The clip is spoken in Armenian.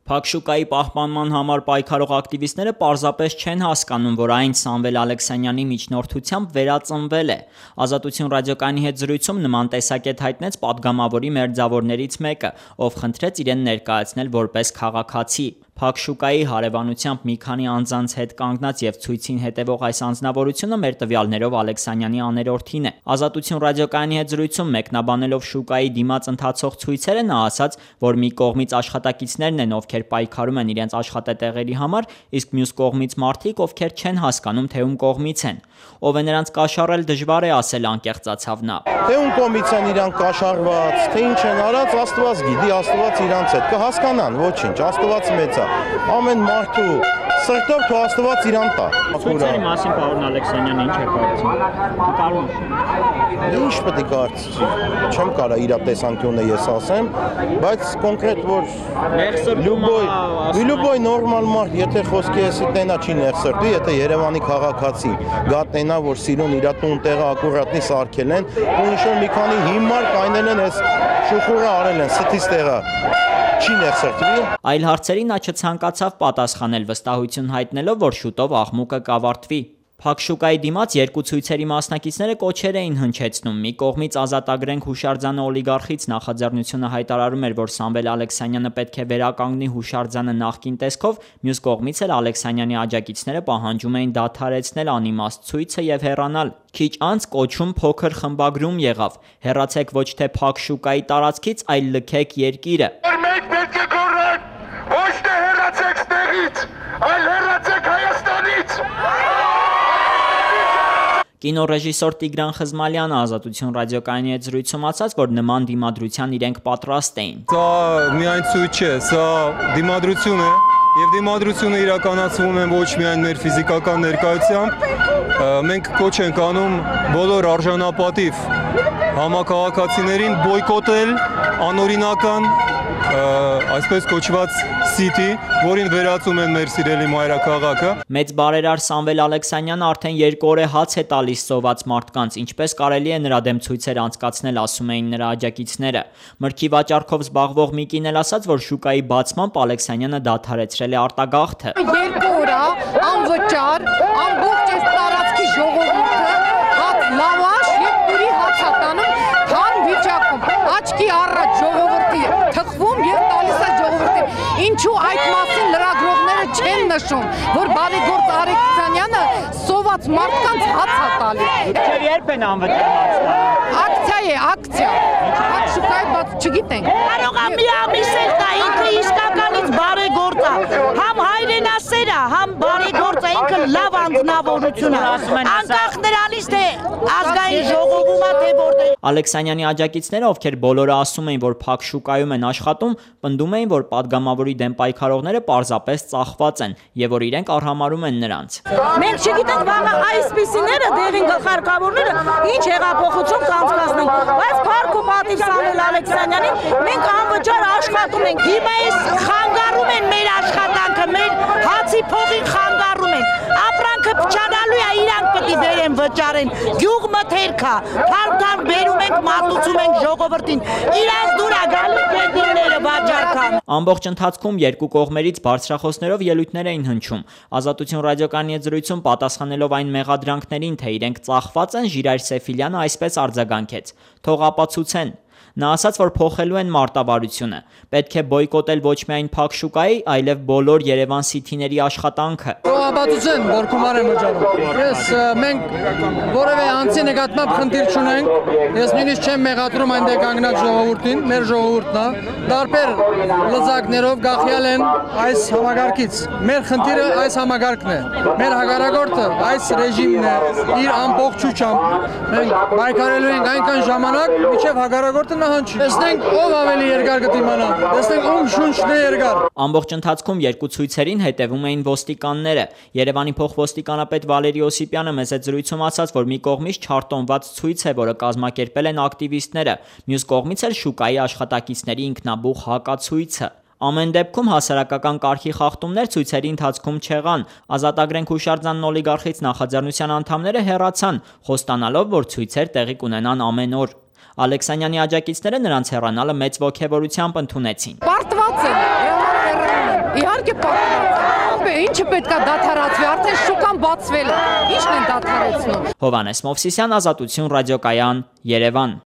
Փակ շուկայի պահպանման համար պայքարող ակտիվիստները պարզապես չեն հասկանում, որ այն Սամվել Ալեքսանյանի միջնորդությամբ վերածնվել է։ Ազատություն ռադիոկայանի հետ զրույցում նման տեսակետ հայտնեց падգամավորի մերձավորներից մեկը, ով խնդրեց իրեն ներկայացնել որպես քաղաքացի։ Փակ շուկայի հարևանությամբ մի քանի անձանց հետ կանգնած եւ ցույցին հետևող այս անձնավորությունը մեր տվյալներով Ալեքսանյանի աներորդին է։ Ազատություն ռադիոկայանի հետ զրույցում մեկնաբանելով շուկայի դիմաց ընթացող ցույցերը նա ասաց, որ մի կողմից աշխատակիցներն են, ովքեր պայքարում են իրենց աշխատատեղերի համար, իսկ մյուս կողմից մարդիկ, ովքեր չեն հասկանում, թե ում կողմից են։ Ով է նրանց կաշառել, դժվար է ասել, անկեղծացավ նա։ Թե ում կողմից են իրանք կաշառված, թե ինչ են արած, Աստված գիտի, Աստված իրանց հետ կհասկանան, ոչինչ, Աստված մեծ է։ Ամեն մարդու սրտով թող Աստված իրան տա։ Ցույցերի մասին պարոն Ալեքսանյանը ինչ է կարծում։ Ինչ պետք է կարծի։ Չեմ կարող իր տեսանկյունը ես ասեմ, բայց կոնկրետ որ լյուբոյ նորմալ մարդ, եթե խոսքի էսի տենա չի ներսրտի, եթե Երևանի քաղաքացի գատնենա, որ սիրուն իր տուն տեղը ակուրատնի սարքել են, ու ինչ որ մի քանի հիմար կայնել են այս շուխուրը արել են, ստից տեղը չի ներսրտվի։ Այլ հարցերի նա չցանկացավ պատասխանել, վստահություն հայտնելով, որ շուտով աղմուկը կավարտվի։ Փակ շուկայի դիմաց երկու ցույցերի մասնակիցները կոչեր էին հնչեցնում։ Մի կողմից ազատագրենք հուշարձանը օլիգարխից նախաձեռնությունը հայտարարում էր, որ Սամվել Ալեքսանյանը պետք է վերականգնի հուշարձանը նախկին տեսքով, մյուս կողմից էլ Ալեքսանյանի աջակիցները պահանջում էին դադարեցնել անիմաստ ցույցը եւ հեռանալ։ Քիչ անց կոչում փոքր խմբագրում եղավ. հեռացեք ոչ թե Փակ շուկայի տարածքից, այլ լքեք երկիրը։ Մենք պետք է գոռանք, ոչ թե հեռացեք ստեղից, այլ հեռացեք Հայաստանից։ Կինոռեժիսոր Տիգրան Խզմալյանը Ազատություն ռադիոկայանի հետ զրույցում ասաց, որ նման դիմադրության իրենք պատրաստ էին։ Սա միայն ցույց չէ, սա դիմադրություն է, եւ դիմադրությունը իրականացվում է ոչ միայն մեր ֆիզիկական ներկայությամբ, մենք կոչ ենք անում բոլոր արժանապատիվ համակարգացիներին բոյկոտել անօրինական այսպես կոչված սիթի, որին վերածում են մեր սիրելի մայրաքաղաքը։ Մեծ բարերար Սամվել Ալեքսանյանը արդեն 2 օր է հաց է տալիս սոված մարդկանց, ինչպես կարելի է նրա դեմ ցույցեր անցկացնել, ասում էին նրա աջակիցները։ Մրգի վաճառքով զբաղվող մի կին էլ ասաց, որ շուկայի բացմամբ Ալեքսանյանը դադարեցրել է արտագաղթը։ 2 օր անվճար, ամբողջ այս տարածքի ժողովուրդը հաց լավաշ եւ պուրի հաց է տանում թան վիճակում։ Աչքի առաջ ժողովրդի թխվում եւ տալիս է ժողովրդին։ Ինչու այդ մասին լրագրողները չեն նշում, որ բարեգործ Ալեքսանյանը սոված մարդկանց հաց է տալիս։ Երբ են անվճար հաց տալիս։ Ակցիա է, ակցիա։ Փակ շուկայի բաց չգիտենք։ Կարող է մի ամիս էլ տա, ինքը իսկականից բարեգործ է։ Համ հայրենասեր է, համ բարեգործ է, ինքը լավ անձնավորություն է։ Անկախ նրանից թե ազգային ժողովում է, թե որտեղ։ Ալեքսանյանի աջակիցները, ովքեր բոլորը ասում էին, որ Փակ շուկայում են աշխատում, պնդում էին, որ падգամավորի դեմ պայքարողները պարզապես ծախված են եւ որ իրենք արհամարում են նրանց։ Մենք չգիտենք վաղը այսպիսիները դեղին գլխարկավորները ինչ հեղափոխություն կանցկացնեն, բայց Փարք ու պատիվ Սամվել Ալեքսանյանին մենք անվճար աշխատում ենք։ Հիմա էս խանգարում են մեր աշխատանքը, մեր հացի փողին խանգարում են։ Ապրանքը փչանալու է, իրանք պետք է վերեն վճարեն։ Գյուղ մթերք է, թարմ բերում ենք, մատուցում ենք ժողովրդին։ Իրանց դուր է գալու կենտրոնները վաճառքան։ Ամբողջ ընթացքում երկու կողմերից բարձրախոսներով ելույթներ էին հնչում։ Ազատություն ռադիոկայանի հետ զրույցում պատասխանելով այն մեղադրանքներին, թե իրենք ծախված են, Ժիրայր Սեֆիլյանը այսպես արձագանքեց. թող ապացուցեն։ Նա ասաց, որ փոխելու են մարտավարությունը։ Պետք է բոյկոտել ոչ միայն Փակ շուկայի, այլև բոլոր Երևան Սիթիների աշխատանքը։ Ապացուցեն, որ գումար են վճարում։ Ես մենք որևէ անձի նկատմամբ խնդիր չունենք։ Ես նույնիսկ չեմ մեղադրում այնտեղ կանգնած ժողովրդին, մեր ժողովուրդն է։ Տարբեր լծակներով գախյալ են այս համագարկից։ Մեր խնդիրը այս համագարկն է։ Մեր հակառակորդը այս ռեժիմն է իր ամբողջությամբ։ Մենք պայքարելու ենք այնքան ժամանակ, մինչև հակառակորդը Տեսնենք ով ավելի երկար կդիմանա, տեսնենք ում շունչն է երկար։ Ամբողջ ընթացքում երկու ցույցերին հետևում էին ոստիկանները։ Երևանի փոխոստիկանապետ Վալերի Օսիպյանը մեծ զրույցում ասաց, որ մի կողմից չարտոնված ցույց է, որը կազմակերպել են ակտիվիստները, մյուս կողմից էլ շուկայի աշխատակիցների ինքնաբուխ հակացույցը։ Ամեն դեպքում հասարակական կարգի խախտումներ ցույցերի ընթացքում չեղան։ Ազատագրենք հուշարձանն օլիգարխից նախաձեռնության անդամները հեռացան, խոստանալով, որ ցույցեր տեղի կունենան ամեն օր։ Ալեքսանյանի աջակիցները նրանց հեռանալը մեծ ոգևորությամբ ընդունեցին։ Պարտված են, իհարկե պատկերացրել։ Ինչը պետքա դադարացվի, արդեն շուկան բացվել է։ Ինչն են դադարեցնում։ Հովհաննես Մովսիսյան, Ազատություն ռադիոկայան, Երևան։